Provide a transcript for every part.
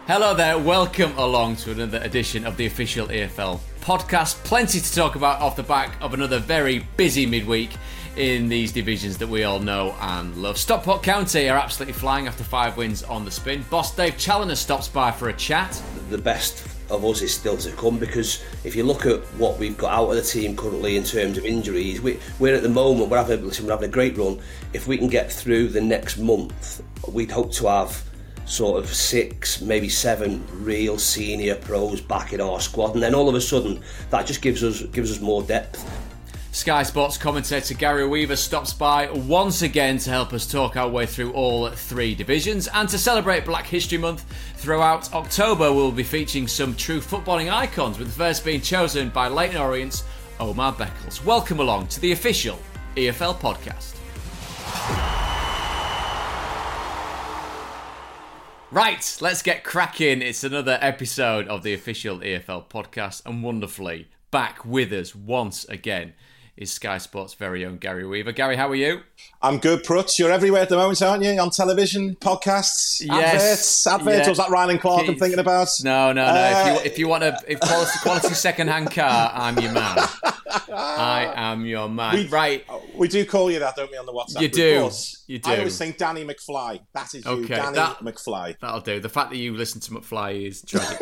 Hello there, welcome along to another edition of the official EFL podcast. Plenty to talk about off the back of another very busy midweek in these divisions that we all know and love. Stockport County are absolutely flying after 5 wins on the spin. Boss Dave Challoner stops by for a chat. The best of us is still to come, because if you look at what we've got out of the team currently in terms of injuries, we're at the moment, we're having a great run. If we can get through the next month, we'd hope to have sort of 6, maybe 7 real senior pros back in our squad, and then all of a sudden that just gives us more depth. Sky Sports commentator Gary Weaver stops by once again to help us talk our way through all 3 divisions. And to celebrate Black History Month, throughout October we'll be featuring some true footballing icons, with the first being chosen by Leyton Orient's Omar Beckles. Welcome along to the official EFL podcast. Right, let's get cracking. It's another episode of the official EFL podcast, and wonderfully back with us once again is Sky Sports' very own Gary Weaver. Gary, how are you? I'm good, Prutz. You're everywhere at the moment, aren't you? On television, podcasts, yes, adverts. Or was that Ryan Clark I'm thinking about? No. If you want a quality second-hand car, I'm your man. I am your man. We do call you that, don't we, on the WhatsApp? You do. I always think Danny McFly. That is you, Danny McFly. That'll do. The fact that you listen to McFly is tragic.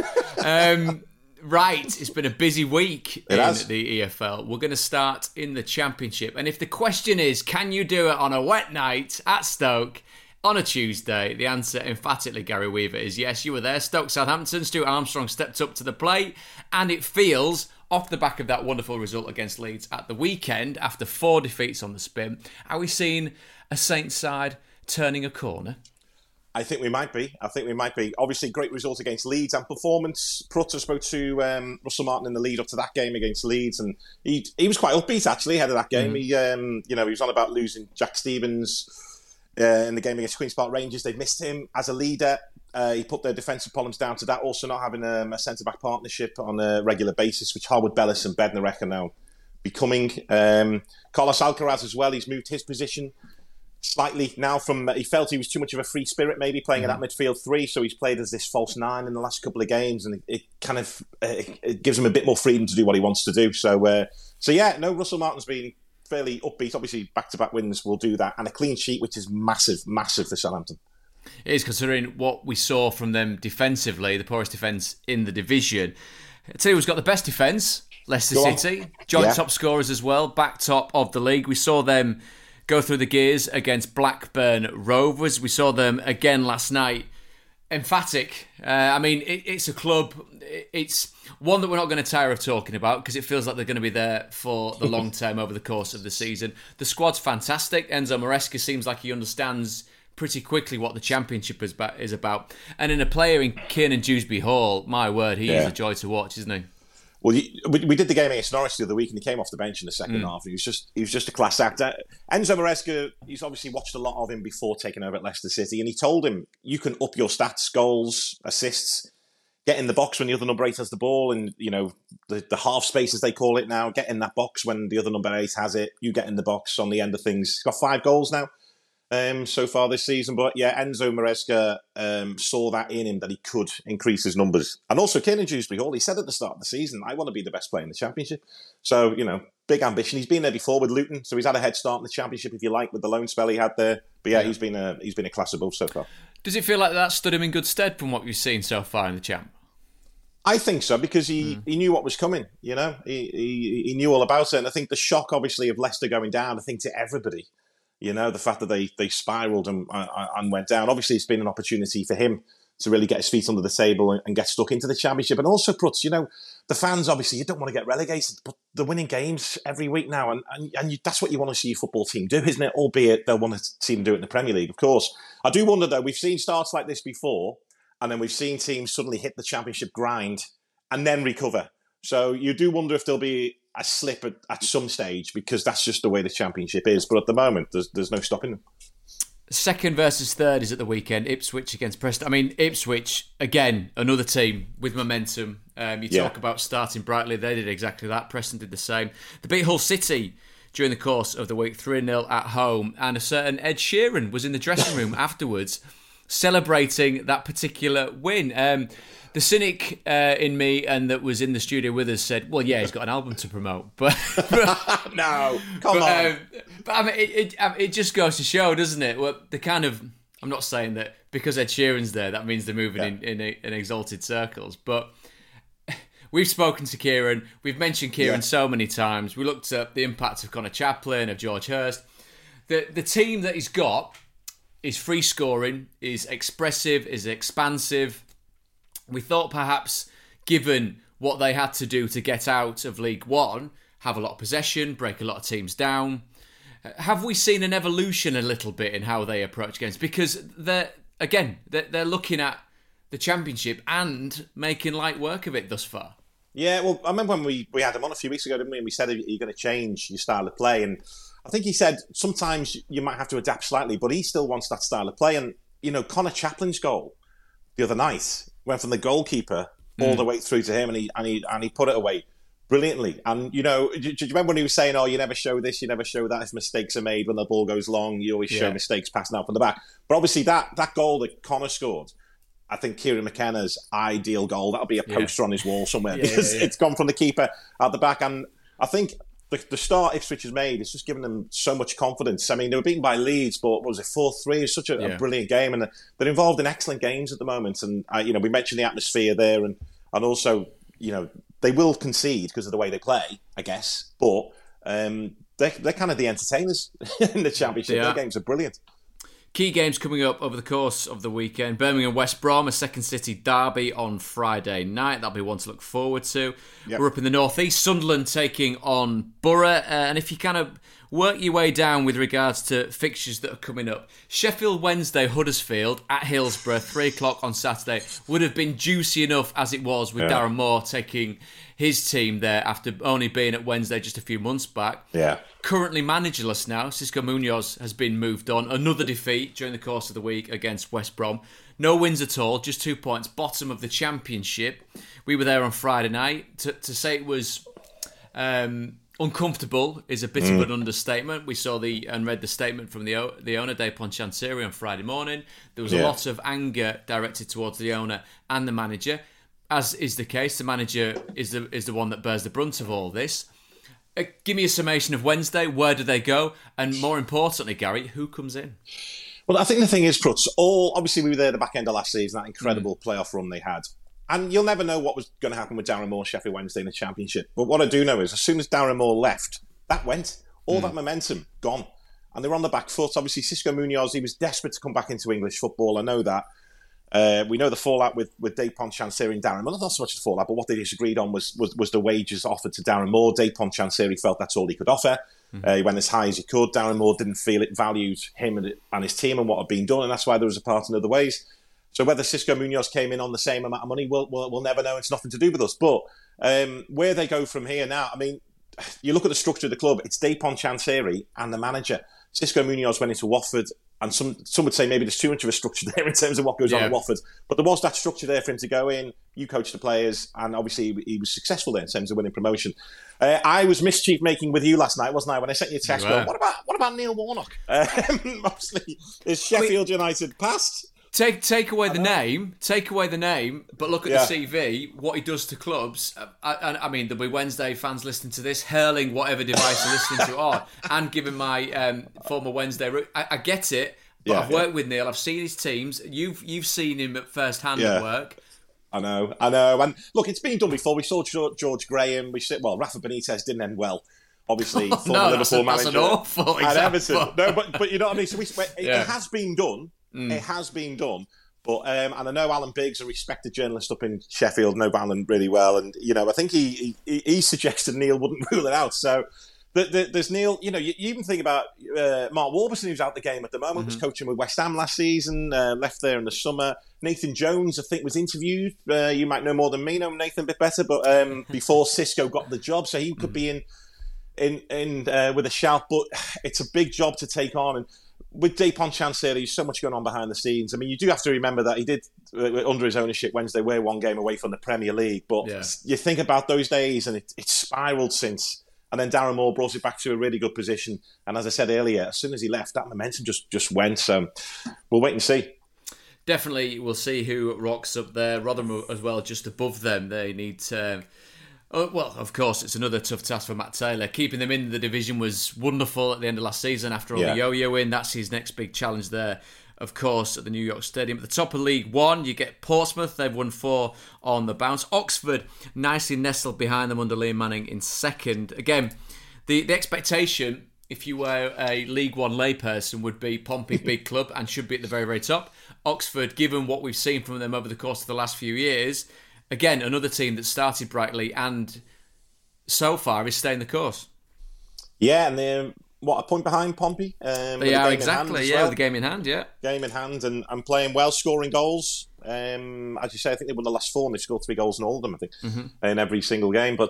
Right, it's been a busy week in the EFL. We're going to start in the Championship. And if the question is, can you do it on a wet night at Stoke on a Tuesday? The answer, emphatically, Gary Weaver, is yes. You were there. Stoke Southampton, Stuart Armstrong stepped up to the plate. And it feels, off the back of that wonderful result against Leeds at the weekend, after 4 defeats on the spin, are we seeing a Saints side turning a corner? I think we might be. Obviously, great result against Leeds and performance. Prutter spoke to Russell Martin in the lead up to that game against Leeds, and he was quite upbeat actually ahead of that game. He was on about losing Jack Stevens in the game against Queen's Park Rangers. They've missed him as a leader. He put their defensive problems down to that. Also, not having a centre back partnership on a regular basis, which Harwood Bellis and Bednarek are now becoming. Carlos Alcaraz as well. He's moved his position slightly now he felt he was too much of a free spirit maybe playing in that midfield 3, so he's played as this false 9 in the last couple of games, and it kind of it gives him a bit more freedom to do what he wants to do. So Russell Martin's been fairly upbeat. Obviously back-to-back wins will do that, and a clean sheet, which is massive for Southampton. It is, considering what we saw from them defensively, the poorest defence in the division. I tell you who's got the best defence, Leicester City, joint top scorers as well, back top of the league. We saw them go through the gears against Blackburn Rovers. We saw them again last night. Emphatic. It's a club. It's one that we're not going to tire of talking about, because it feels like they're going to be there for the long term over the course of the season. The squad's fantastic. Enzo Maresca seems like he understands pretty quickly what the Championship is about. And in a player in Kiernan Dewsbury Hall, my word, he is a joy to watch, isn't he? Well, we did the game against Norwich the other week, and he came off the bench in the second half. He was just a class act. Enzo Maresca, he's obviously watched a lot of him before taking over at Leicester City, and he told him, you can up your stats, goals, assists, get in the box when the other number 8 has the ball, and the half space, as they call it now, get in that box when the other number 8 has it. You get in the box on the end of things. He's got 5 goals now so far this season, but Enzo Maresca saw that in him, that he could increase his numbers. And also Kiernan Dewsbury Hall, he said at the start of the season, I want to be the best player in the Championship. So, big ambition. He's been there before with Luton, so he's had a head start in the Championship, if you like, with the loan spell he had there. But he's been a class above so far. Does it feel like that stood him in good stead from what we've seen so far in the Champ? I think so, because he knew what was coming, He knew all about it. And I think the shock, obviously, of Leicester going down, I think to everybody, the fact that they spiralled and went down. Obviously, it's been an opportunity for him to really get his feet under the table and get stuck into the Championship. And also, Prutz, the fans, obviously, you don't want to get relegated, but they're winning games every week now. And that's what you want to see your football team do, isn't it? Albeit they'll want to see them do it in the Premier League, of course. I do wonder, though, we've seen starts like this before, and then we've seen teams suddenly hit the Championship grind and then recover. So you do wonder if there'll be a slip at some stage, because that's just the way the Championship is. But at the moment, there's no stopping them. Second versus third is at the weekend. Ipswich against Preston. Ipswich, again, another team with momentum. You talk about starting brightly. They did exactly that. Preston did the same. They beat Hull City during the course of the week, 3-0 at home. And a certain Ed Sheeran was in the dressing room afterwards. celebrating that particular win. The cynic in me and that was in the studio with us said, well, yeah, he's got an album to promote. But no, come on. But I mean, it just goes to show, doesn't it? Well, the kind of, I'm not saying that because Ed Sheeran's there, that means they're moving in exalted circles. But we've spoken to Kieran. We've mentioned Kieran so many times. We looked at the impact of Connor Chaplin, of George Hurst. The team that he's got is free scoring, is expressive, is expansive. We thought perhaps, given what they had to do to get out of League One, have a lot of possession, break a lot of teams down. Have we seen an evolution a little bit in how they approach games? Because they're looking at the Championship and making light work of it thus far. Yeah, well, I remember when we had him on a few weeks ago, didn't we? And we said, are you going to change your style of play? And I think he said sometimes you might have to adapt slightly, but he still wants that style of play. And, Connor Chaplin's goal the other night went from the goalkeeper all the way through to him, and he put it away brilliantly. And, do you remember when he was saying, you never show this, you never show that, if mistakes are made when the ball goes long, you always show mistakes passing out from the back. But obviously that goal that Connor scored, I think Kieran McKenna's ideal goal, that'll be a poster on his wall somewhere because it's gone from the keeper at the back. And I think the start Ipswich has made, it's just given them so much confidence. I mean, they were beaten by Leeds, but what was it, 4-3? It's such a brilliant game, and they're involved in excellent games at the moment. And we mentioned the atmosphere there, and also they will concede because of the way they play, I guess. But they're kind of the entertainers in the Championship. Their games are brilliant. Key games coming up over the course of the weekend. Birmingham West Brom, a Second City derby on Friday night. That'll be one to look forward to. Yep. We're up in the northeast. Sunderland taking on Borough. And if you kind of work your way down with regards to fixtures that are coming up, Sheffield Wednesday, Huddersfield at Hillsborough, 3 o'clock on Saturday, would have been juicy enough as it was with Darren Moore taking his team there after only being at Wednesday just a few months back. Yeah. Currently managerless now. Xisco Munoz has been moved on. Another defeat during the course of the week against West Brom. No wins at all, just 2 points. Bottom of the Championship. We were there on Friday night. To say it was uncomfortable is a bit of an understatement. We saw and read the statement from the owner, Dejphon Chansiri, on Friday morning. There was a lot of anger directed towards the owner and the manager. As is the case, the manager is the one that bears the brunt of all this. Give me a summation of Wednesday. Where do they go? And more importantly, Gary, who comes in? Well, I think the thing is, Prutz, obviously we were there at the back end of last season, that incredible playoff run they had. And you'll never know what was going to happen with Darren Moore, Sheffield Wednesday in the Championship. But what I do know is, as soon as Darren Moore left, that went. All that momentum, gone. And they were on the back foot. Obviously, Xisco Munoz, he was desperate to come back into English football. I know that. We know the fallout with Dejphon Chansiri and Darren Moore. Not so much the fallout, but what they disagreed on was the wages offered to Darren Moore. Dejphon Chansiri felt that's all he could offer. He went as high as he could. Darren Moore didn't feel it valued him and his team and what had been done, and that's why there was a part in other ways. So whether Xisco Munoz came in on the same amount of money, we'll never know. It's nothing to do with us. But where they go from here now, I mean, you look at the structure of the club, it's Dejphon Chansiri and the manager. Xisco Munoz went into Watford, and some would say maybe there's too much of a structure there in terms of what goes on at Watford. But there was that structure there for him to go in. You coach the players, and obviously he was successful there in terms of winning promotion. I was mischief making with you last night, wasn't I? When I sent you a text, going, what about Neil Warnock? Obviously, is Sheffield United past? Take away the name, but look at the CV, what he does to clubs. I mean, there'll be Wednesday fans listening to this, hurling whatever device they're listening to on, and giving my former Wednesday route. I get it, but I've worked with Neil, I've seen his teams, you've seen him at first hand at work. I know. And look, it's been done before. We saw George Graham, Rafa Benitez didn't end well. Obviously, former Liverpool manager. That's an awful example. Everton. No, but you know what I mean? So it has been done. It has been done, but and I know Alan Biggs, a respected journalist up in Sheffield, know Alan really well, and I think he suggested Neil wouldn't rule it out. So there's Neil. You even think about Mark Warburton, who's out the game at the moment, was coaching with West Ham last season, left there in the summer. Nathan Jones, I think, was interviewed. You might know more than me, know Nathan a bit better, but before Xisco got the job, so he could be in with a shout. But it's a big job to take on, and with Dejphon Chansiri, there's so much going on behind the scenes. I mean, you do have to remember that he did, under his ownership, Wednesday, we're one game away from the Premier League. But you think about those days, and it's spiralled since. And then Darren Moore brought it back to a really good position. And as I said earlier, as soon as he left, that momentum just went. So we'll wait and see. definitely we'll see who rocks up there. Rotherham as well, just above them. They need well, of course, it's another tough task for Matt Taylor. Keeping them in the division was wonderful at the end of last season after all the yo-yoing. That's his next big challenge there, of course, at the New York Stadium. At the top of League One, you get Portsmouth. They've won 4 on the bounce. Oxford nicely nestled behind them under Liam Manning in second. Again, the expectation, if you were a League One layperson, would be Pompey, big club, and should be at the very, very top. Oxford, given what we've seen from them over the course of the last few years, again, another team that started brightly and so far is staying the course. Yeah, and they're, a point behind Pompey? They are, exactly, with the game in hand, Game in hand and playing well, scoring goals. As you say, I think they won the last 4 and they scored 3 goals in all of them, I think, in every single game. But,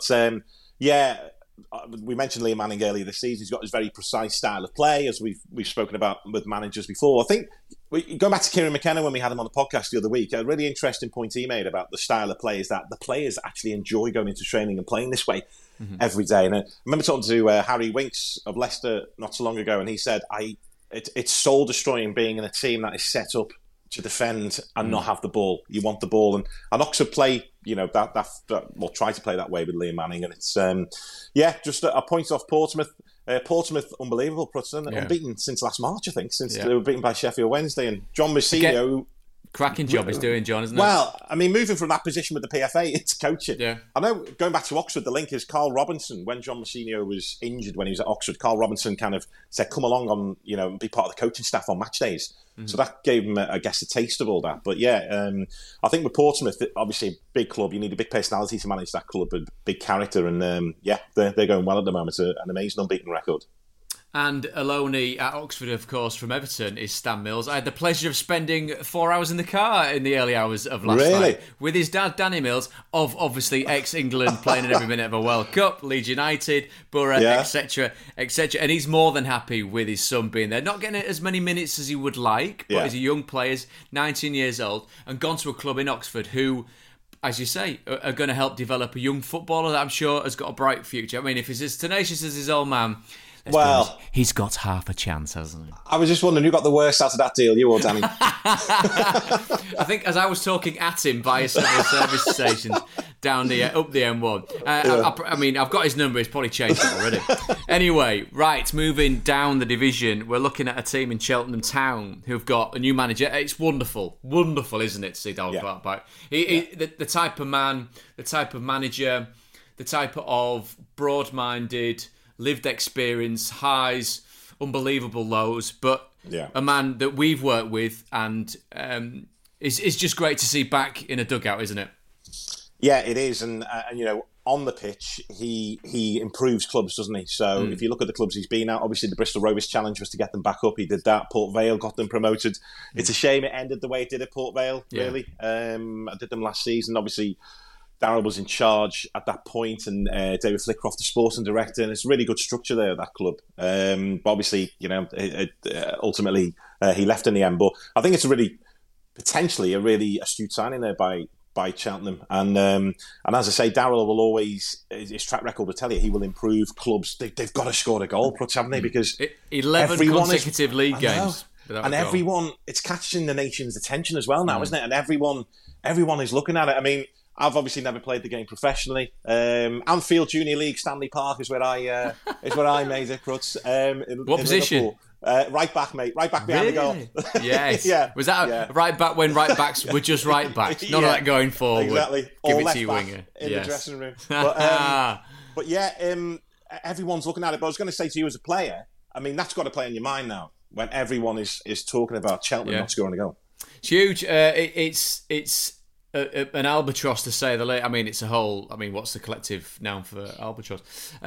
we mentioned Liam Manning earlier this season. He's got his very precise style of play, as we've spoken about with managers before. I think, going back to Kieran McKenna when we had him on the podcast the other week, a really interesting point he made about the style of play is that the players actually enjoy going into training and playing this way every day. And I remember talking to Harry Winks of Leicester not so long ago, and he said, it's soul-destroying being in a team that is set up to defend and not have the ball. You want the ball, and Oxford play, try to play that way with Liam Manning, and it's just a point off Portsmouth. Portsmouth, unbelievable, unbeaten since last March, I think, since they were beaten by Sheffield Wednesday, and John Mousinho. Cracking job he's doing, John, isn't it? Well, I mean, moving from that position with the PFA into coaching. Yeah. I know, going back to Oxford, the link is Carl Robinson. When John Mousinho was injured when he was at Oxford, Carl Robinson kind of said, come along on, and be part of the coaching staff on match days. So that gave him, I guess, a taste of all that. But I think with Portsmouth, obviously a big club, you need a big personality to manage that club, a big character. And they're going well at the moment. An amazing unbeaten record. And Aloni at Oxford, of course, from Everton is Stan Mills. I had the pleasure of spending 4 hours in the car in the early hours of last night with his dad, Danny Mills, of obviously ex-England, playing in every minute of a World Cup, Leeds United, Borough, etc., etc. And he's more than happy with his son being there. Not getting as many minutes as he would like, but he's a young player, 19 years old, and gone to a club in Oxford who, as you say, are going to help develop a young footballer that I'm sure has got a bright future. I mean, if he's as tenacious as his old man, he's got half a chance, hasn't he? I was just wondering who got the worst out of that deal, you or Danny? I think as I was talking at him via several service stations down up the M1. I've got his number. He's probably changed it already. Anyway, right, moving down the division, we're looking at a team in Cheltenham Town who've got a new manager. It's wonderful, isn't it, to see Darrell Clarke back? The type of man, the type of manager, the type of broad-minded, lived experience, highs, unbelievable lows, but a man that we've worked with, and it's just great to see back in a dugout, isn't it? Yeah, it is, and on the pitch, he improves clubs, doesn't he? So if you look at the clubs he's been at, obviously the Bristol Rovers challenge was to get them back up. He did that. Port Vale got them promoted. It's a shame it ended the way it did at Port Vale, really. I did them last season, obviously. Darrell was in charge at that point, and David Flitcroft, the sporting director, and it's a really good structure there at that club. But obviously, ultimately he left in the end. But I think it's potentially a really astute signing there by Cheltenham. And as I say, Darrell will always, his track record will tell you, he will improve clubs. They've got to score a goal, haven't they? Because 11 consecutive league games. And everyone, it's catching the nation's attention as well now, isn't it? And everyone is looking at it. I mean, I've obviously never played the game professionally. Anfield Junior League, Stanley Park is where I made it, Crutz. What position? Right back, mate. Right back behind the goal. Yes. Was that right back when right backs were just right backs? None of that going forward. Exactly. Give or it left to your back winger. in the dressing room. But everyone's looking at it. But I was going to say to you as a player, I mean, that's got to play in your mind now when everyone is talking about Cheltenham not scoring a goal. It's huge. It's an albatross, to say the least. I mean, it's a whole. I mean, what's the collective noun for albatross?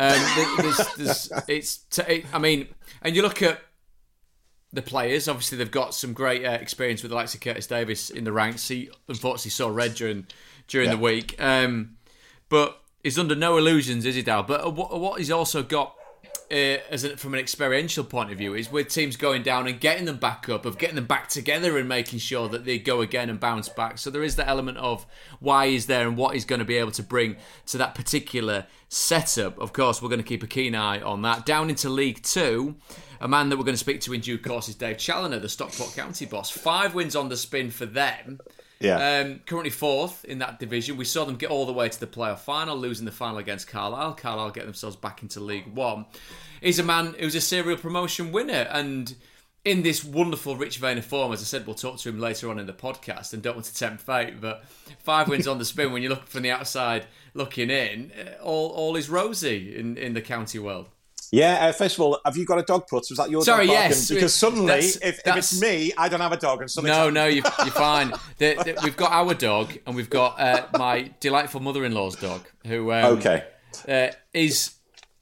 And you look at the players. Obviously, they've got some great experience with the likes of Curtis Davis in the ranks. He unfortunately saw red during the week, but he's under no illusions, is he, Dal? But what he's also got from an experiential point of view, is with teams going down and getting them back up, of getting them back together and making sure that they go again and bounce back. So there is the element of why he's there and what he's going to be able to bring to that particular setup. Of course, we're going to keep a keen eye on that. Down into League Two, a man that we're going to speak to in due course is Dave Challoner, the Stockport County boss. 5 wins on the spin for them. Yeah. Currently 4th in that division. We saw them get all the way to the playoff final, losing the final against Carlisle. Carlisle get themselves back into League One. He's a man who's a serial promotion winner, and in this wonderful rich vein of form. As I said, we'll talk to him later on in the podcast, and don't want to tempt fate, but 5 wins on the spin when you look from the outside looking in, all is rosy in the county world. Yeah, first of all, have you got a dog, Prutz? Was that your dog? Yes. Because suddenly, if it's me, I don't have a dog. And No, you're fine. We've got our dog, and we've got my delightful mother-in-law's dog, who is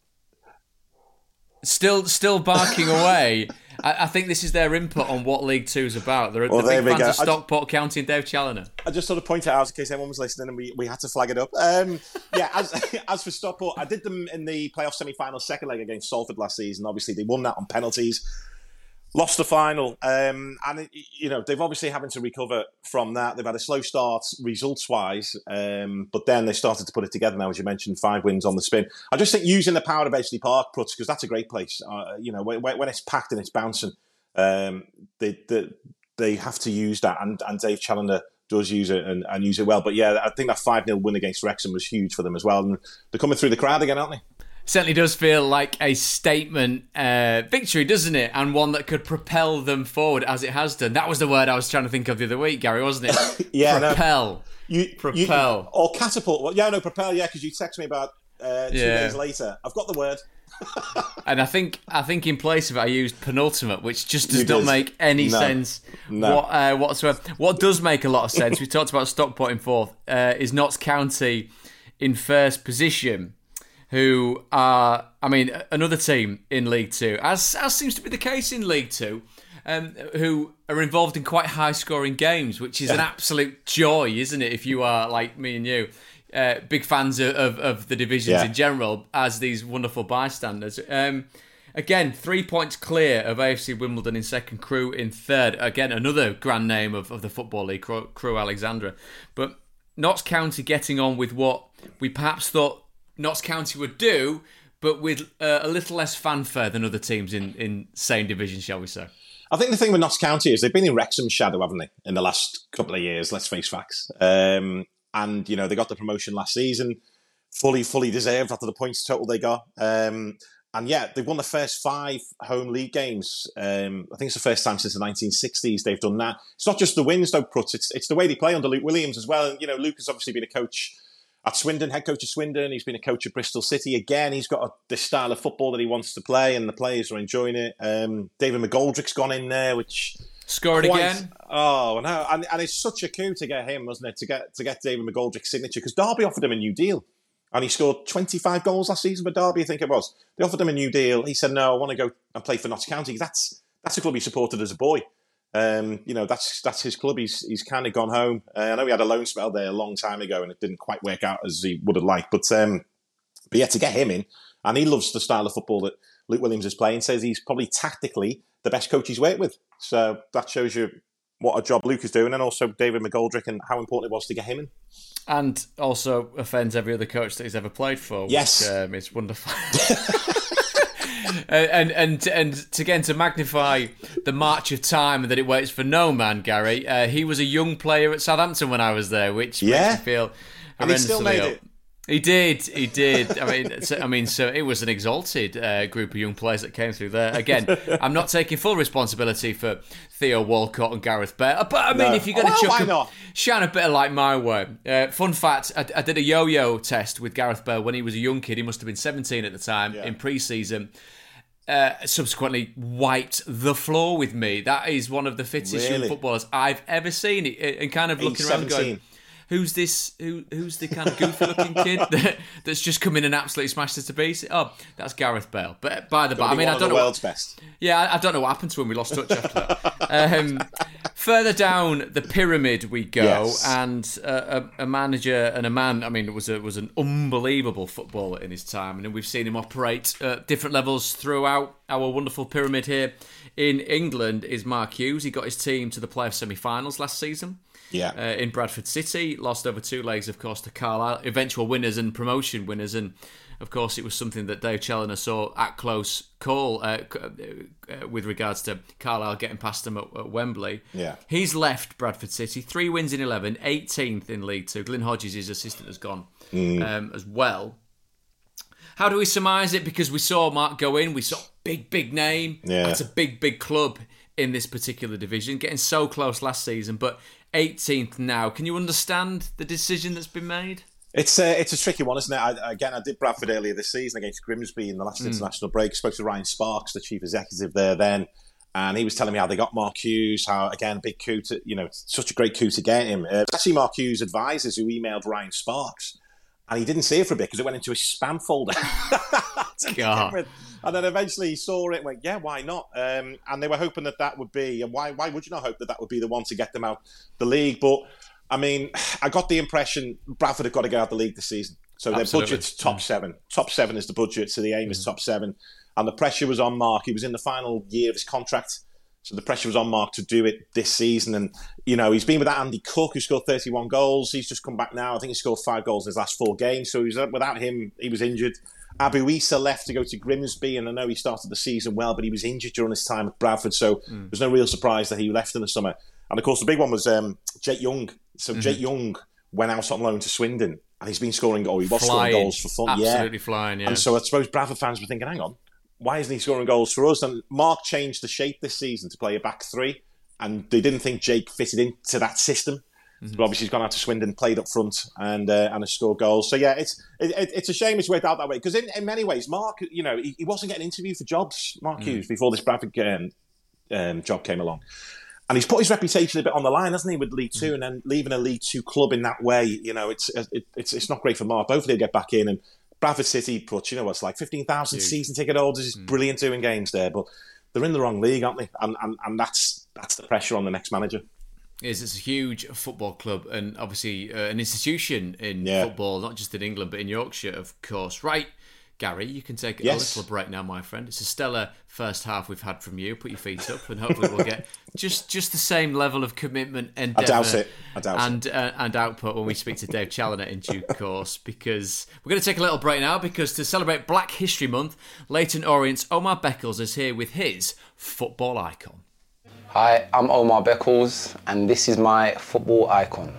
still barking away. I think this is their input on what League Two is about. They're the big fans of Stockport County and Dave Challoner. I just sort of point it out in case anyone was listening, and we had to flag it up. As for Stockport, I did them in the playoff semi-final second leg against Salford last season. Obviously, they won that on penalties. Lost the final, they've obviously having to recover from that. They've had a slow start results-wise, but then they started to put it together now, as you mentioned, 5 wins on the spin. I just think using the power of Edgeley Park, Prutz, because that's a great place. When it's packed and it's bouncing, they have to use that, and Dave Challoner does use it and use it well. But yeah, I think that 5-0 win against Wrexham was huge for them as well, and they're coming through the crowd again, aren't they? Certainly does feel like a statement victory, doesn't it? And one that could propel them forward, as it has done. That was the word I was trying to think of the other week, Gary, wasn't it? Yeah, propel. Propel. Or catapult. Well, yeah, no, propel, yeah, because you text me about 2 days later. I've got the word. And I think in place of it, I used penultimate, which just does not make any sense whatsoever. What does make a lot of sense, we talked about Stockport in 4th, is Notts County in 1st position, who are, another team in League Two, as seems to be the case in League Two, who are involved in quite high-scoring games, which is an absolute joy, isn't it, if you are, like me and you, big fans of the divisions in general, as these wonderful bystanders. Again, 3 points clear of AFC Wimbledon in 2nd, Crewe in 3rd. Again, another grand name of the Football League, Crewe Alexandra. But Notts County getting on with what we perhaps thought Notts County would do, but with a little less fanfare than other teams in same division, shall we say. I think the thing with Notts County is they've been in Wrexham's shadow, haven't they, in the last couple of years, let's face facts. And, they got the promotion last season, fully deserved after the points total they got. They've won the first 5 home league games. I think it's the first time since the 1960s they've done that. It's not just the wins, though, Prutz. It's the way they play under Luke Williams as well. And, Luke has obviously been a coach at Swindon, head coach of Swindon. He's been a coach at Bristol City. Again, he's got this style of football that he wants to play, and the players are enjoying it. David McGoldrick's gone in there, which scored again. Oh no! And it's such a coup to get him, wasn't it? To get David McGoldrick's signature, because Derby offered him a new deal, and he scored 25 goals last season for Derby. I think it was. They offered him a new deal. He said, "No, I want to go and play for Notts County. That's a club he supported as a boy." That's his club. He's kind of gone home. I know he had a loan spell there a long time ago, and it didn't quite work out as he would have liked. But to get him in, and he loves the style of football that Luke Williams is playing. Says he's probably tactically the best coach he's worked with. So that shows you what a job Luke is doing, and also David McGoldrick and how important it was to get him in. And also offends every other coach that he's ever played for. Yes, which, it's wonderful. And again, to magnify the march of time and that it waits for no man, Gary, he was a young player at Southampton when I was there, which makes me feel and he still made it. He did. So it was an exalted group of young players that came through there. Again, I'm not taking full responsibility for Theo Walcott and Gareth Bale, but if you're going to shine a bit of light my way. Fun fact, I did a yo-yo test with Gareth Bale when he was a young kid. He must have been 17 at the time in pre-season. Subsequently wiped the floor with me. That is one of the fittest young footballers I've ever seen. And kind of looking around going, who's this? Who's the kind of goofy-looking kid that's just come in and absolutely smashed it to pieces? Oh, that's Gareth Bale. But by the by, I don't know. World's best. Yeah, I don't know what happened to him. We lost touch after that. Further down the pyramid we go, Yes. and a manager and a man. I mean, it was an unbelievable footballer in his time, and we've seen him operate at different levels throughout our wonderful pyramid here in England. Is Mark Hughes? He got his team to the playoff semi-finals last season. Yeah. In Bradford City, lost over 2 legs, of course, to Carlisle, eventual winners and promotion winners, and of course, it was something that Dave Challoner saw at close call with regards to Carlisle getting past them at Wembley. Yeah. He's left Bradford City, 3 wins in 11, 18th in League Two. Glyn Hodges, his assistant, has gone as well. How do we surmise it? Because we saw Mark go in, we saw big name. Yeah. It's a big club in this particular division, getting so close last season, but 18th now. Can you understand the decision that's been made? It's a tricky one, isn't it? I did Bradford earlier this season against Grimsby in the last international break. Spoke to Ryan Sparks, the chief executive there then, and he was telling me how they got Mark Hughes, how, again, big coup to, such a great coup to get him. It's actually Mark Hughes' advisors who emailed Ryan Sparks, and he didn't see it for a bit because it went into his spam folder. God. And then eventually he saw it and went, yeah, why not? And they were hoping that would be, and why would you not hope that would be the one to get them out the league? But, I mean, I got the impression Bradford have got to get out the league this season. So their budget's top 7. Top 7 is the budget, so the aim is top 7. And the pressure was on Mark. He was in the final year of his contract. So the pressure was on Mark to do it this season. And, he's been with that Andy Cook, who scored 31 goals. He's just come back now. I think he scored 5 goals in his last 4 games. So without him, he was injured. Abu Issa left to go to Grimsby, and I know he started the season well, but he was injured during his time at Bradford. So there's no real surprise that he left in the summer. And, of course, the big one was Jake Young. So Jake Young went out on loan to Swindon, and he's been scoring scoring goals for fun. Absolutely flying, yeah. And so I suppose Bradford fans were thinking, hang on, why isn't he scoring goals for us? And Mark changed the shape this season to play a back 3, and they didn't think Jake fitted into that system. But obviously he's gone out to Swindon, played up front, and has scored goals. So yeah, it's a shame it's worked out that way, because in many ways, Mark, he wasn't getting interviewed for jobs, Mark Hughes, before this Bradford job came along. And he's put his reputation a bit on the line, hasn't he, with League Two, and then leaving a League Two club in that way, it's not great for Mark. Hopefully he'll get back in. And Bradford City put, it's like 15,000 season ticket holders. It's brilliant doing games there, but they're in the wrong league, aren't they? And that's the pressure on the next manager. It's a huge football club, and obviously an institution in football, not just in England, but in Yorkshire, of course. Right, Gary, you can take a little break now, my friend. It's a stellar first half we've had from you. Put your feet up, and hopefully we'll get just the same level of commitment, endeavour, and output when we speak to Dave Challoner in due course, because we're going to take a little break now, because to celebrate Black History Month, Leyton Orient's Omar Beckles is here with his football icon. Hi, I'm Omar Beckles, and this is my football icon.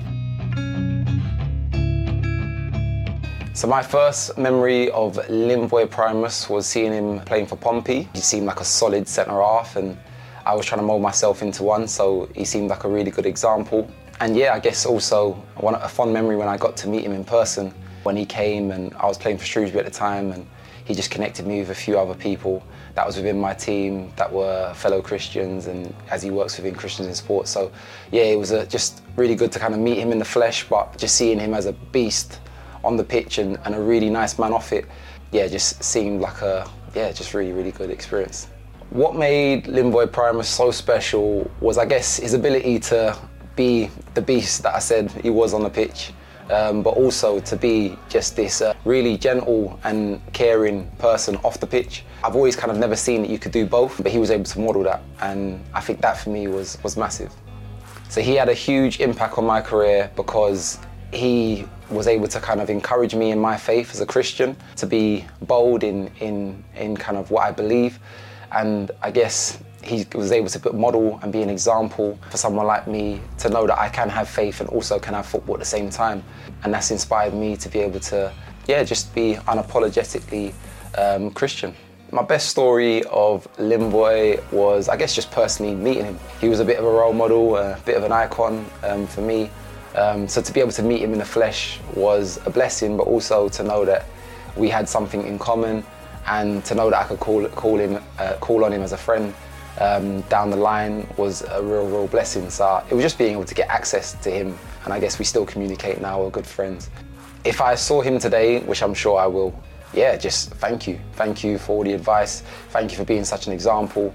So my first memory of Limboy Primus was seeing him playing for Pompey. He seemed like a solid centre-half, and I was trying to mould myself into one, so he seemed like a really good example. And yeah, I guess also a fond memory when I got to meet him in person, when he came, and I was playing for Shrewsbury at the time, and he just connected me with a few other people that was within my team that were fellow Christians, and as he works within Christians in Sport. So yeah, it was just really good to kind of meet him in the flesh, but just seeing him as a beast on the pitch and a really nice man off it, yeah, just seemed like just really good experience. What made Limboy Primus so special was, I guess, his ability to be the beast that I said he was on the pitch. But also to be just this really gentle and caring person off the pitch. I've always kind of never seen that you could do both, but he was able to model that, and I think that for me was massive. So he had a huge impact on my career because he was able to kind of encourage me in my faith as a Christian, to be bold in kind of what I believe, and I guess he was able to model and be an example for someone like me to know that I can have faith and also can have football at the same time. And that's inspired me to be able to, just be unapologetically Christian. My best story of Limboy was, I guess, just personally meeting him. He was a bit of a role model, a bit of an icon for me. So to be able to meet him in the flesh was a blessing, but also to know that we had something in common, and to know that I could call on him as a friend down the line was a real blessing. So it was just being able to get access to him, and I guess we still communicate now, we're good friends. If I saw him today, which I'm sure I will, just thank you for all the advice, thank you for being such an example,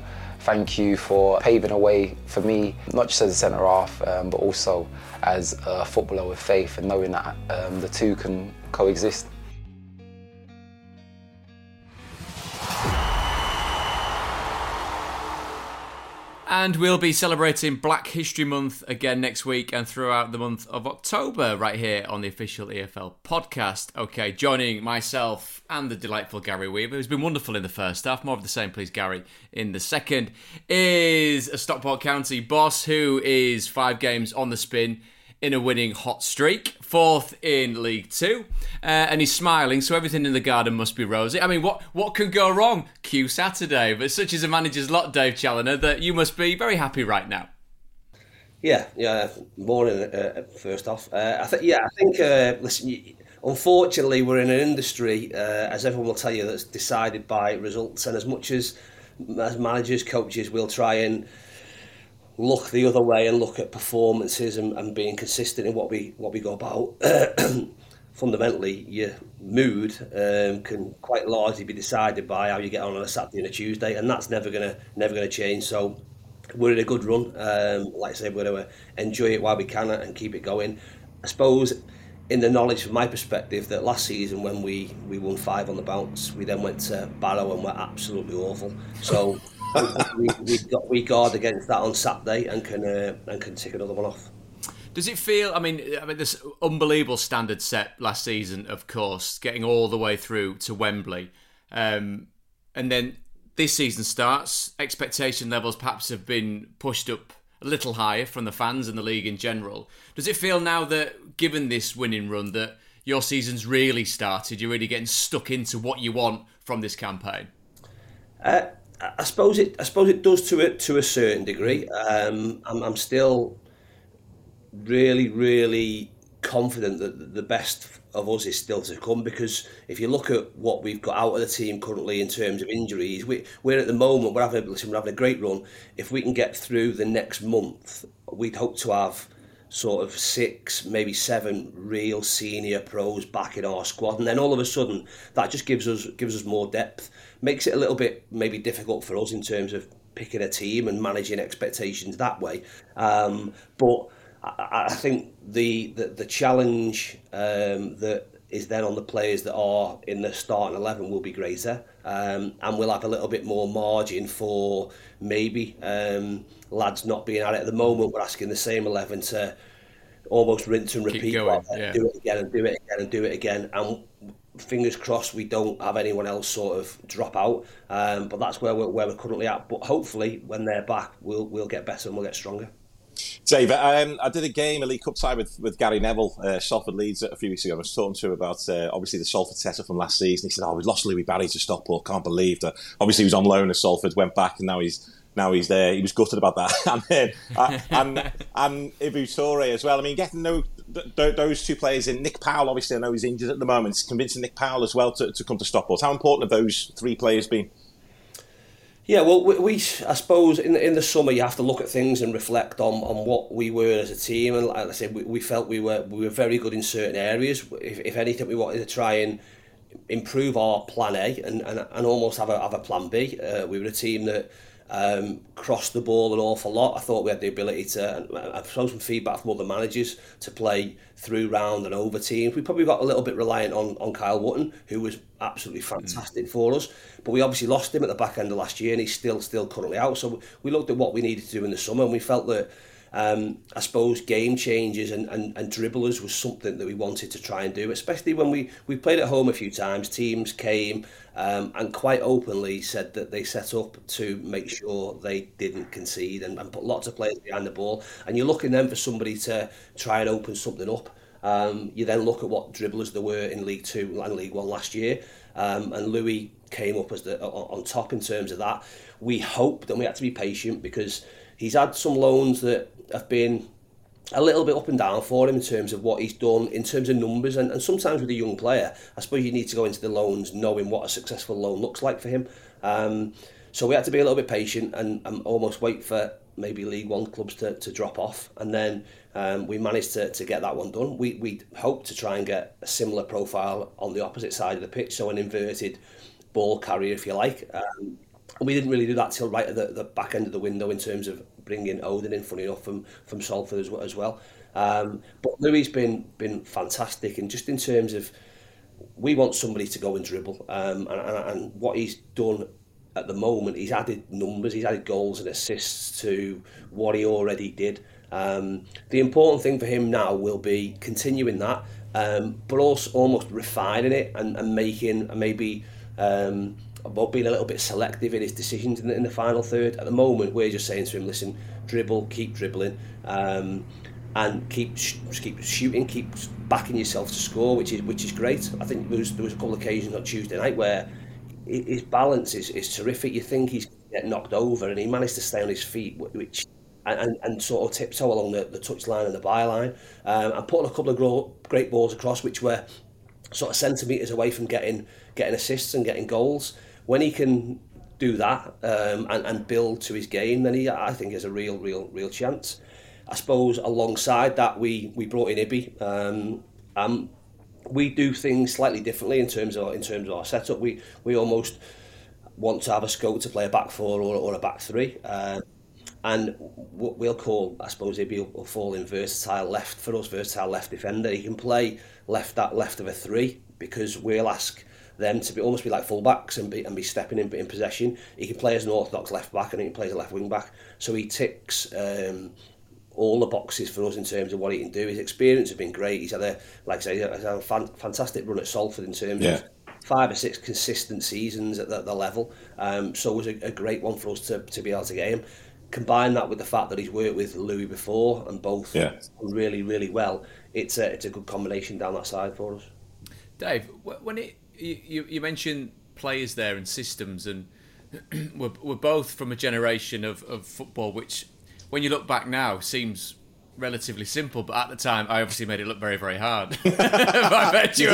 thank you for paving a way for me, not just as a centre-half, but also as a footballer with faith and knowing that the two can coexist. And we'll be celebrating Black History Month again next week and throughout the month of October right here on the official EFL podcast. Okay, joining myself and the delightful Gary Weaver, who's been wonderful in the first half, more of the same please Gary in the second, is a Stockport County boss who is 5 games on the spin in a winning hot streak, 4th in League Two, and he's smiling, so everything in the garden must be rosy. I mean, what can go wrong? Cue Saturday, but such is a manager's lot, Dave Challoner, that you must be very happy right now. Yeah. Morning. First off, I think. Listen, unfortunately, we're in an industry, as everyone will tell you, that's decided by results, and as much as managers, coaches will try and look the other way and look at performances and being consistent in what we go about. Fundamentally, your mood can quite largely be decided by how you get on a Saturday and a Tuesday, and that's never gonna change. So we're in a good run. Like I said, we're going to enjoy it while we can and keep it going. I suppose, in the knowledge from my perspective, that last season when we won 5 on the bounce, we then went to Barrow and were absolutely awful. So we guard against that on Saturday and can tick another one off. Does it feel, I mean, this unbelievable standard set last season, of course, getting all the way through to Wembley. And then this season starts, expectation levels perhaps have been pushed up a little higher from the fans and the league in general. Does it feel now that, given this winning run, that your season's really started, you're really getting stuck into what you want from this campaign? I suppose it does to a certain degree. I'm still really confident that the best of us is still to come, because if you look at what we've got out of the team currently in terms of injuries, we're at the moment we're having a great run. If we can get through the next month, we'd hope to have sort of 6, maybe 7 real senior pros back in our squad, and then all of a sudden that just gives us more depth, makes it a little bit maybe difficult for us in terms of picking a team and managing expectations that way. But I think the challenge that is then on the players that are in the starting 11 will be greater, and we'll have a little bit more margin for maybe lads not being at it at the moment. We're asking the same 11 to almost rinse and repeat, do it again and do it again and do it again, and fingers crossed we don't have anyone else sort of drop out, but that's where we're currently at. But hopefully when they're back, we'll get better and we'll get stronger. Dave, I did a League Cup tie with Gary Neville, Salford Leeds, a few weeks ago. I was talking to him about obviously the Salford setup from last season. He said, we lost Louis Barry to Stockport, can't believe that. Obviously he was on loan at Salford, went back, and now he's there. He was gutted about that. and Ibu Toure as well. I mean, getting those two players in. Nick Powell, obviously I know he's injured at the moment. It's convincing Nick Powell as well to come to Stockport. How important have those 3 players been? Yeah, well, we I suppose in the summer you have to look at things and reflect on what we were as a team, and like I said, we felt we were very good in certain areas. If anything, we wanted to try and improve our plan A and almost have a plan B. We were a team that crossed the ball an awful lot. I thought we had the ability to, and I've shown some feedback from other managers, to play through round and over teams. We probably got a little bit reliant on Kyle Wootton, who was absolutely fantastic for us, but we obviously lost him at the back end of last year, and he's still currently out. So we looked at what we needed to do in the summer, and we felt that I suppose game changers and dribblers was something that we wanted to try and do, especially when we played at home a few times. Teams came and quite openly said that they set up to make sure they didn't concede and put lots of players behind the ball, and you're looking then for somebody to try and open something up. You then look at what dribblers there were in League Two and League One last year, and Louis came up as on top in terms of that. We hoped, and we had to be patient, because he's had some loans that have been a little bit up and down for him in terms of what he's done, in terms of numbers, and sometimes with a young player, I suppose you need to go into the loans knowing what a successful loan looks like for him. So we had to be a little bit patient and almost wait for maybe League One clubs to drop off, and then we managed to get that one done. We hoped to try and get a similar profile on the opposite side of the pitch, so an inverted ball carrier, if you like. And we didn't really do that till right at the back end of the window in terms of bringing Odin in, funny enough, from Salford as well. But Louis been fantastic, and just in terms of, we want somebody to go and dribble, and what he's done at the moment, he's added numbers, he's added goals and assists to what he already did. The important thing for him now will be continuing that, but also almost refining it and making maybe about being a little bit selective in his decisions in the final third. At the moment, we're just saying to him, listen, dribble, keep dribbling, and keep shooting, keep backing yourself to score, which is great. I think there was a couple of occasions on Tuesday night where his balance is terrific. You think he's going to get knocked over, and he managed to stay on his feet, which and sort of tiptoe along the touchline and the byline, and putting a couple of great balls across, which were sort of centimetres away from getting assists and getting goals. When he can do that and build to his game, then I think has a real chance. I suppose alongside that, we brought in Ibi. We do things slightly differently in terms of our setup. We almost want to have a scope to play a back four or a back three, and what we'll call, I suppose, Ibi will fall in versatile left for us, versatile left defender. He can play left of a three, because we'll ask them to almost be like fullbacks and be stepping in possession. He can play as an orthodox left back, and he can play as a left wing back. So he ticks all the boxes for us in terms of what he can do. His experience has been great. He's had a fantastic run at Salford in terms of 5 or 6 consistent seasons at the level. So it was a great one for us to be able to get him. Combine that with the fact that he's worked with Louis before, and both really well. It's a good combination down that side for us. Dave, when you mentioned players there and systems, and we're both from a generation of football which, when you look back now, seems relatively simple, but at the time I obviously made it look very, very hard by virtue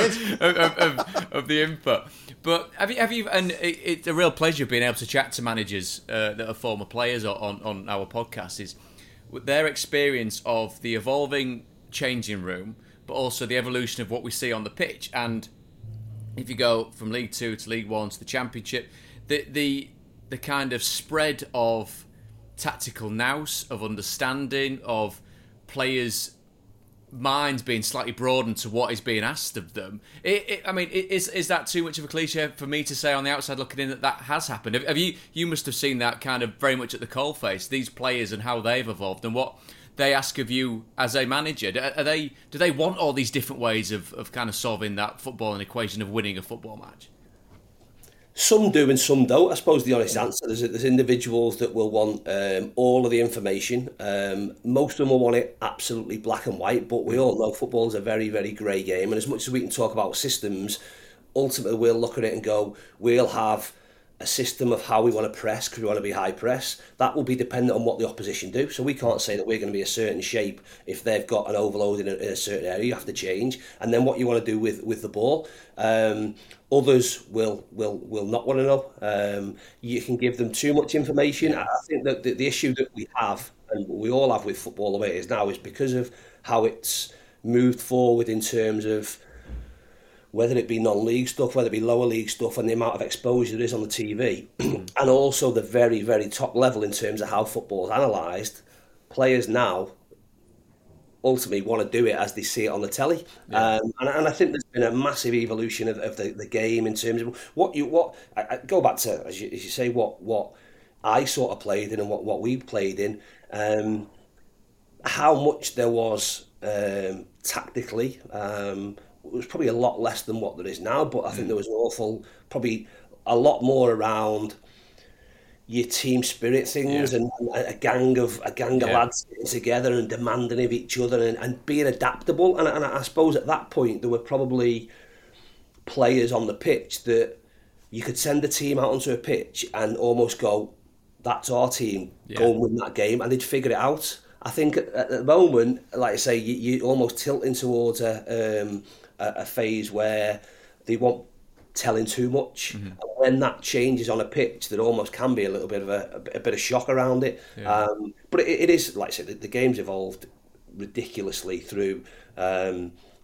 of the input. But have you? And it's a real pleasure being able to chat to managers that are former players on our podcast, is their experience of the evolving changing room, but also the evolution of what we see on the pitch. And if you go from League Two to League One to the Championship, the kind of spread of tactical nous, of understanding, of players' minds being slightly broadened to what is being asked of them. I mean, is that too much of a cliche for me to say on the outside looking in that has happened? Have you must have seen that kind of very much at the coalface, these players and how they've evolved and what they ask of you as a manager. Do they want all these different ways of kind of solving that footballing equation of winning a football match? Some do and some don't. I suppose the honest answer, there's individuals that will want all of the information. Most of them will want it absolutely black and white, but we all know football is a very, very grey game. And as much as we can talk about systems, ultimately we'll look at it and go, we'll have a system of how we want to press, because we want to be high press. That will be dependent on what the opposition do. So we can't say that we're going to be a certain shape if they've got an overload in a certain area. You have to change. And then what you want to do with the ball. Others will not want to know. You can give them too much information. I think that the issue that we have, and we all have with football the way it is now, is because of how it's moved forward in terms of whether it be non-league stuff, whether it be lower league stuff, and the amount of exposure there is on the TV, and also the very, very top level in terms of how football is analysed. Players now ultimately want to do it as they see it on the telly. And I think there's been a massive evolution of the game in terms of I go back to, as you say, what I sort of played in and what we played in, how much there was tactically. It was probably a lot less than what there is now, but I think there was probably a lot more around your team spirit things and a gang of lads sitting together and demanding of each other and being adaptable. And I suppose at that point there were probably players on the pitch that you could send the team out onto a pitch and almost go, that's our team, go and win that game, and they'd figure it out. I think at the moment, like I say, you almost tilting towards a phase where they want telling too much. And when that changes on a pitch, there almost can be a little bit of a bit of shock around it. But it is, like I said, the game's evolved ridiculously through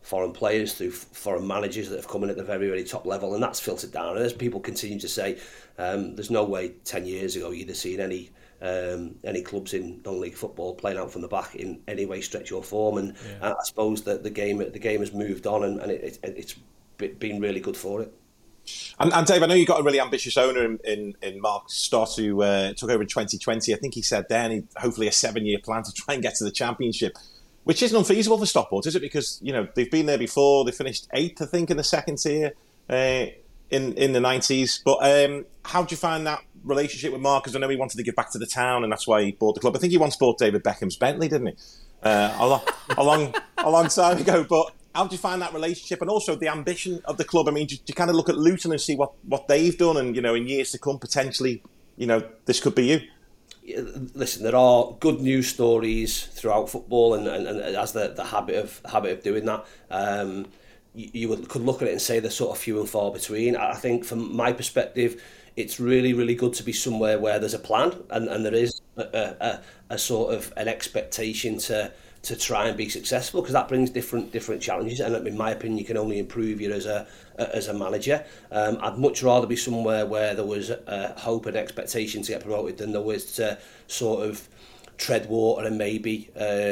foreign players, through foreign managers that have come in at the very, very top level, and that's filtered down. And as people continue to say, there's no way 10 years ago you'd have seen any clubs in non-league football playing out from the back in any way, stretch or form. And I suppose that the game has moved on, and it's been really good for it. And Dave, I know you've got a really ambitious owner in Mark Stott, who took over in 2020. I think he said then hopefully a 7-year plan to try and get to the Championship, which isn't unfeasible for Stockport, is it? Because, you know, they've been there before. They finished 8th, I think, in the second tier in the 90s. But how do you find that relationship with Mark? Because I know he wanted to give back to the town, and that's why he bought the club. I think he once bought David Beckham's Bentley, didn't he? A long time ago. But how do you find that relationship, and also the ambition of the club? I mean, do you kind of look at Luton and see what they've done, and, you know, in years to come, potentially, you know, this could be you? Listen, there are good news stories throughout football, and as the habit of doing that, you could look at it and say they're sort of few and far between. I think from my perspective, it's really, really good to be somewhere where there's a plan and there is a sort of an expectation to try and be successful, because that brings different challenges, and in my opinion you can only improve you as a manager. I'd much rather be somewhere where there was hope and expectation to get promoted than there was to sort of tread water and maybe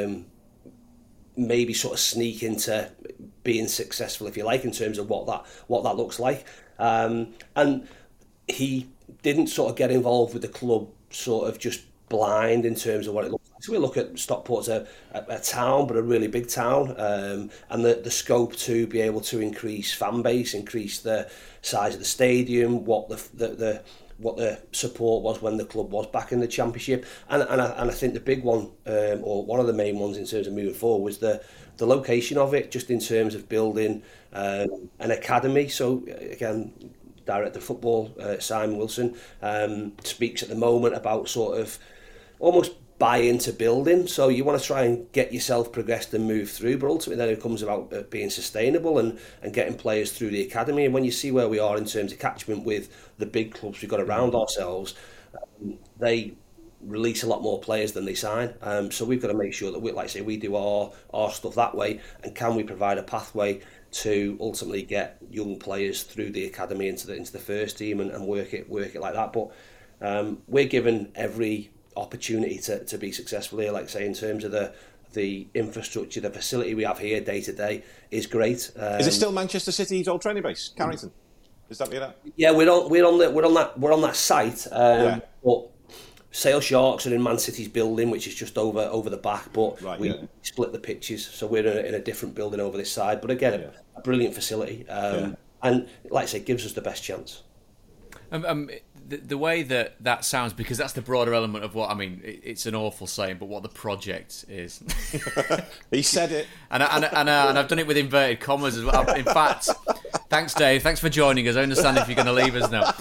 sort of sneak into being successful, if you like, in terms of what that looks like. And he didn't sort of get involved with the club sort of just blind in terms of what it looks like. So we look at Stockport as a town, but a really big town, and the scope to be able to increase fan base, increase the size of the stadium, what the support was when the club was back in the Championship, and I think the big one, or one of the main ones in terms of moving forward, was the location of it, just in terms of building an academy. So again, Director of Football, Simon Wilson, speaks at the moment about sort of almost buy into building. So you want to try and get yourself progressed and move through, but ultimately then it comes about being sustainable and getting players through the academy. And when you see where we are in terms of catchment with the big clubs we've got around ourselves, they release a lot more players than they sign. So we've got to make sure that we do our stuff that way, and can we provide a pathway to ultimately get young players through the academy into the first team and work it like that. But we're given every opportunity to be successful here. Like I say, in terms of the infrastructure, the facility we have here day to day is great. Is it still Manchester City's old training base, Carrington? Is that that? Yeah, we're on that site. But Sale Sharks are in Man City's building, which is just over the back, but we split the pitches, so we're in a different building over this side. But again, a brilliant facility, and like I say, gives us the best chance. The way that sounds, because that's the broader element of what, I mean, it's an awful saying, but what the project is. He said it. And I've done it with inverted commas as well. In fact, thanks, Dave. Thanks for joining us. I understand if you're going to leave us now.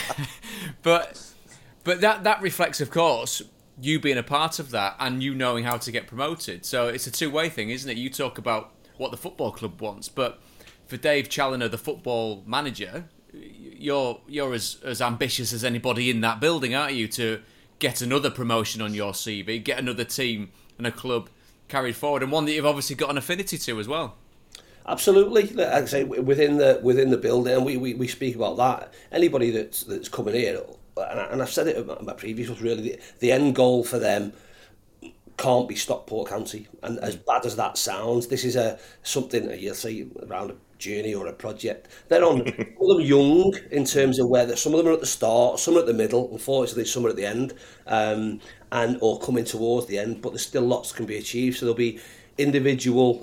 But that reflects, of course, you being a part of that and you knowing how to get promoted. So it's a two-way thing, isn't it? You talk about what the football club wants, but for Dave Challoner, the football manager, you're as ambitious as anybody in that building, aren't you, to get another promotion on your CV, get another team and a club carried forward, and one that you've obviously got an affinity to as well. Absolutely. Like I say, within the building, and we speak about that. Anybody that's coming here, and I've said it in my previous, was really the end goal for them can't be Stockport County. And as bad as that sounds, this is something you'll see around a journey or a project. They're on some of them young in terms of where some of them are at the start, some are at the middle, unfortunately some are at the end, and or coming towards the end, but there's still lots can be achieved. So there'll be individual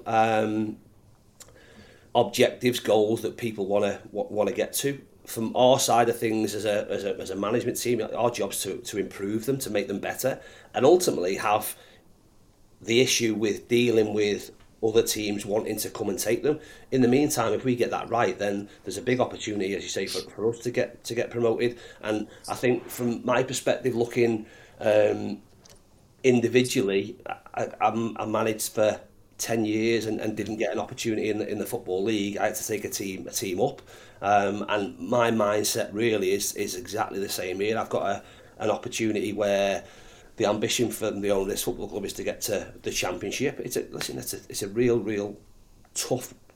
objectives, goals that people want to get to. From our side of things, as a management team, our job's to improve them, to make them better, and ultimately have the issue with dealing with other teams wanting to come and take them. In the meantime, if we get that right, then there's a big opportunity, as you say, for us to get promoted. And I think, from my perspective, looking individually, I managed for 10 years and didn't get an opportunity in the Football League. I had to take a team up, and my mindset really is exactly the same here. I've got an opportunity where the ambition for the owner of this football club is to get to the Championship. It's a real tough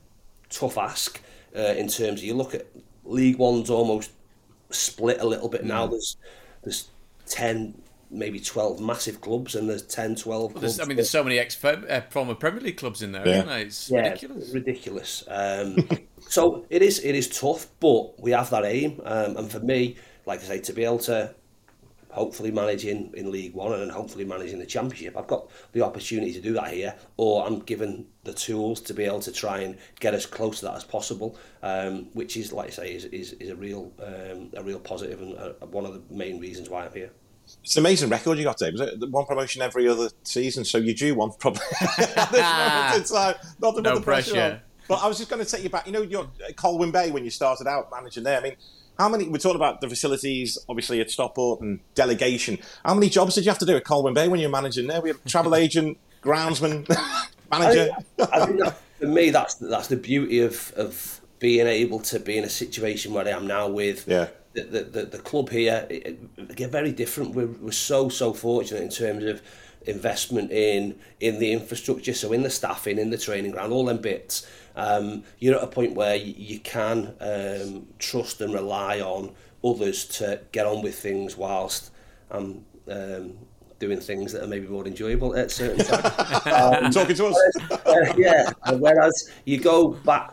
tough ask in terms of, you look at League One's almost split a little bit now. There's 10, maybe 12 massive clubs, and there's 10, 12 clubs. There's so many former Premier League clubs in there, isn't there? It's ridiculous. So it is tough, but we have that aim. And for me, like I say, to be able to hopefully manage in League One and hopefully manage in the Championship, I've got the opportunity to do that here, or I'm given the tools to be able to try and get as close to that as possible, which is, like I say, is a real positive, and one of the main reasons why I'm here. It's an amazing record you got, Dave. Was it one promotion every other season? So you do one probably at this moment in time. Not to put the pressure on. But I was just going to take you back. You know, you're at Colwyn Bay when you started out managing there. I mean, how many? We're talking about the facilities, obviously at Stockport and delegation. How many jobs did you have to do at Colwyn Bay when you were managing there? We had travel agent, groundsman, manager. I think that, for me, that's the beauty of being able to be in a situation where I am now with the club here. Again, very different. We're so fortunate in terms of investment in the infrastructure, so in the staffing, in the training ground, all them bits. You're at a point where you can trust and rely on others to get on with things whilst I'm doing things that are maybe more enjoyable at certain times. Talking to us. Yeah. Whereas you go back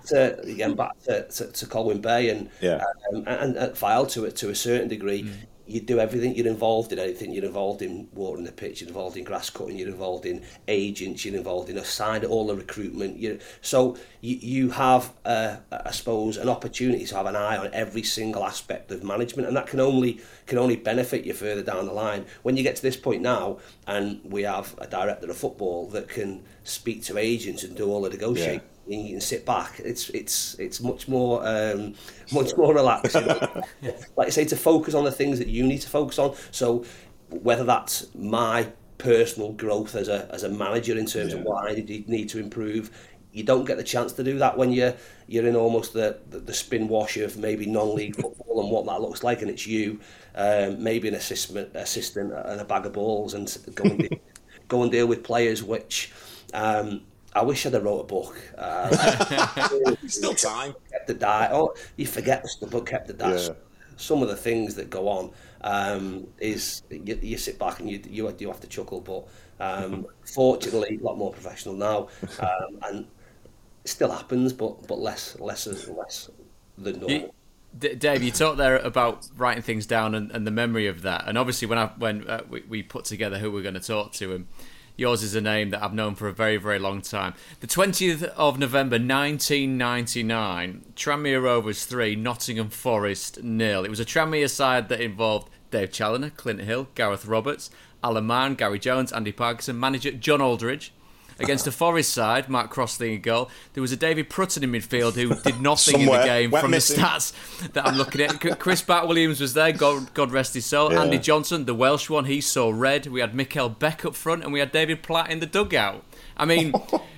to Colwyn Bay and at Fylde to a certain degree. You do everything. You're involved in anything. You're involved in watering the pitch. You're involved in grass cutting. You're involved in agents. You're involved in all the recruitment. So you have, I suppose, an opportunity to have an eye on every single aspect of management, and that can only benefit you further down the line. When you get to this point now, and we have a director of football that can speak to agents and do all the negotiating. Yeah. You can sit back. It's much more relaxing. Like I say, to focus on the things that you need to focus on. So whether that's my personal growth as a manager in terms of what I need to improve, you don't get the chance to do that when you're in almost the spin wash of maybe non-league football and what that looks like, and it's you, maybe an assistant and a bag of balls, and go and deal with players which. I wish I'd have wrote a book. Still time. Kept the diet. Oh, you forget the stuff, but kept the diet. Yeah. Some of the things that go on is you sit back and you have to chuckle. But fortunately, a lot more professional now, and it still happens, but less than normal. Dave, you talked there about writing things down and the memory of that, and obviously when we put together who we're going to talk to, and yours is a name that I've known for a very, very long time. The 20th of November 1999, Tranmere Rovers 3, Nottingham Forest 0. It was a Tranmere side that involved Dave Challoner, Clint Hill, Gareth Roberts, Alan Mann, Gary Jones, Andy Parkinson, manager John Aldridge. Against the Forest side, Mark Crossley in goal. There was a David Prutton in midfield who did nothing in the game from missing. The stats that I'm looking at. Chris Bat-Williams was there, God rest his soul. Yeah. Andy Johnson, the Welsh one, he saw red. We had Mikael Beck up front, and we had David Platt in the dugout. I mean,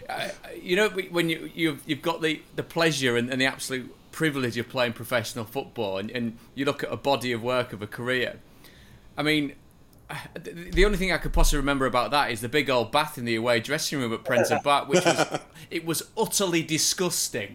when you've got the pleasure and the absolute privilege of playing professional football, and you look at a body of work of a career, I mean, the only thing I could possibly remember about that is the big old bath in the away dressing room at Prenton Park, which was utterly disgusting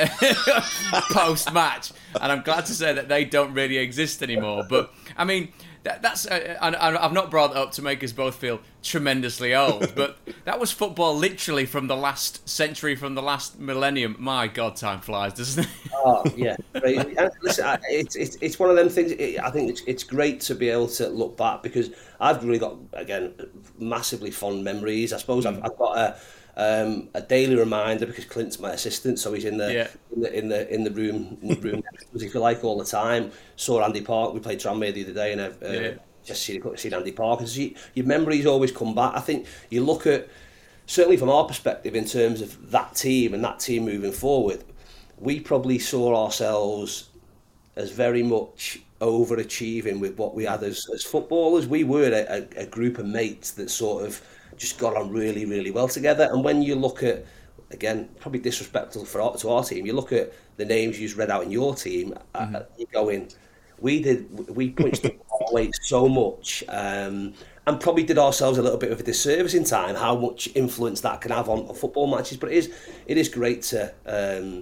post match, and I'm glad to say that they don't really exist anymore. But I mean, that's I've not brought it up to make us both feel tremendously old, but that was football literally from the last century, from the last millennium. My God, time flies, doesn't it? Oh yeah, listen, it's one of them things. I think it's great to be able to look back, because I've really got, again, massively fond memories. I suppose I've got a daily reminder, because Clint's my assistant, so he's in the room if you like, all the time. Saw Andy Park. We played Tranmere the other day, and just seen Andy Park. And your memories always come back. I think you look at, certainly from our perspective, in terms of that team and that team moving forward, we probably saw ourselves as very much overachieving with what we had as footballers. We were a group of mates that sort of just got on really, really well together. And when you look at, again, probably disrespectful to our team, you look at the names you just read out in your team, you go in, we punched our weight so much, and probably did ourselves a little bit of a disservice in time, how much influence that can have on football matches. But it is great to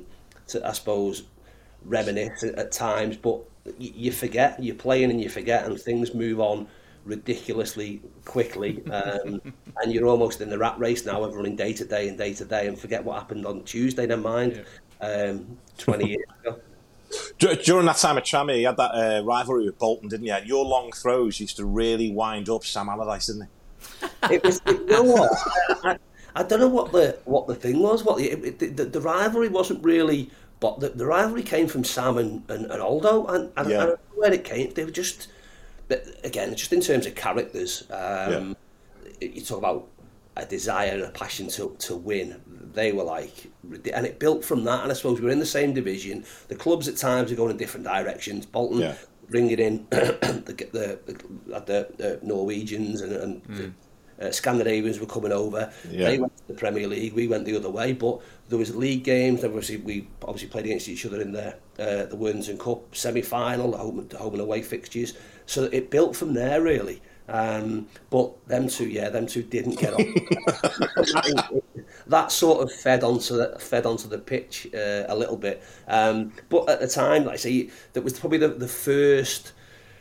I suppose, reminisce at times, but you forget. You're playing and you forget, and things move on ridiculously quickly, and you're almost in the rat race now of running day to day and forget what happened on Tuesday. Never mind, 20 years ago. During that time at Tranmere, you had that rivalry with Bolton, didn't you? And your long throws used to really wind up Sam Allardyce, didn't they? It was, you know what? I don't know what the thing was. The rivalry wasn't really, but the rivalry came from Sam and Aldo, and I don't know where it came. They were just, again, just in terms of characters. You talk about a desire and a passion to win. They were like, and it built from that. And I suppose we were in the same division. The clubs at times are going in different directions. Bolton bringing in the Norwegians and Scandinavians were coming over. They went to the Premier League. We went the other way. But there was league games. We obviously played against each other in the Worthington Cup semi-final, home and away fixtures. So it built from there really. But them two didn't get on. That sort of fed onto the pitch a little bit. But at the time, like I say, that was probably the first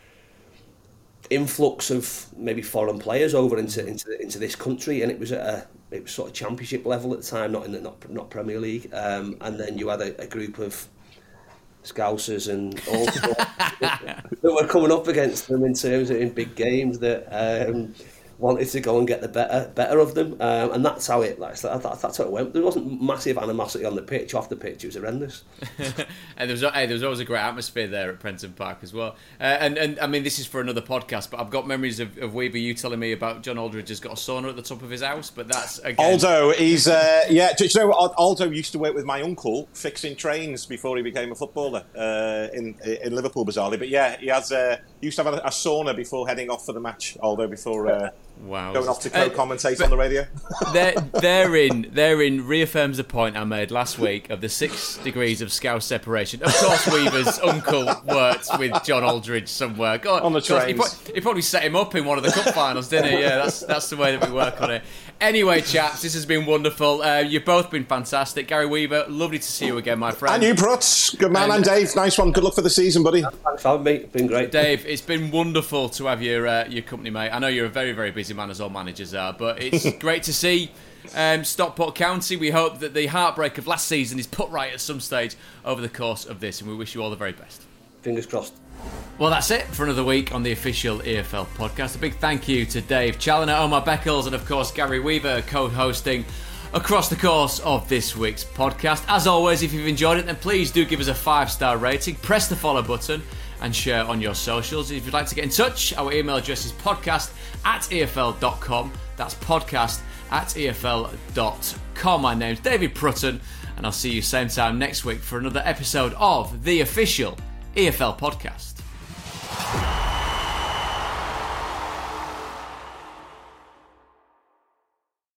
influx of maybe foreign players over into this country, and it was sort of championship level at the time, not Premier League. And then you had a group of Scousers and all that were coming up against them in big games that wanted to go and get the better of them, and that's how it went. There wasn't massive animosity on the pitch. Off the pitch, it was horrendous. And there was always a great atmosphere there at Prenton Park as well. And I mean, this is for another podcast, but I've got memories of Weaver, you telling me about John Aldridge has got a sauna at the top of his house. But that's again... Aldo, he's do you know what? Aldo used to work with my uncle fixing trains before he became a footballer in Liverpool, bizarrely. But yeah, he used to have a sauna before heading off for the match. Aldo before. Wow. Going off to co-commentate on the radio. Therein reaffirms the point I made last week of the 6 degrees of Scouse separation. Of course, Weaver's uncle worked with John Aldridge somewhere. God, on the trains. He probably set him up in one of the cup finals, didn't he? Yeah, that's the way that we work on it. Anyway, chaps, this has been wonderful. You've both been fantastic. Gary Weaver, lovely to see you again, my friend. And you, Prutz. Good man. And Dave, nice one. Good luck for the season, buddy. Thanks for having me. It's been great. Dave, it's been wonderful to have your company, mate. I know you're a very, very busy man, as all managers are, but it's great to see Stockport County. We hope that the heartbreak of last season is put right at some stage over the course of this, and we wish you all the very best. Fingers crossed. Well, that's it for another week on the official EFL podcast. A big thank you to Dave Challoner, Omar Beckles, and of course Gary Weaver co-hosting across the course of this week's podcast. As always, if you've enjoyed it, then please do give us a 5-star rating, press the follow button and share on your socials. If you'd like to get in touch, our email address is podcast@efl.com. That's podcast@efl.com. My name's David Prutton, and I'll see you same time next week for another episode of the official EFL podcast.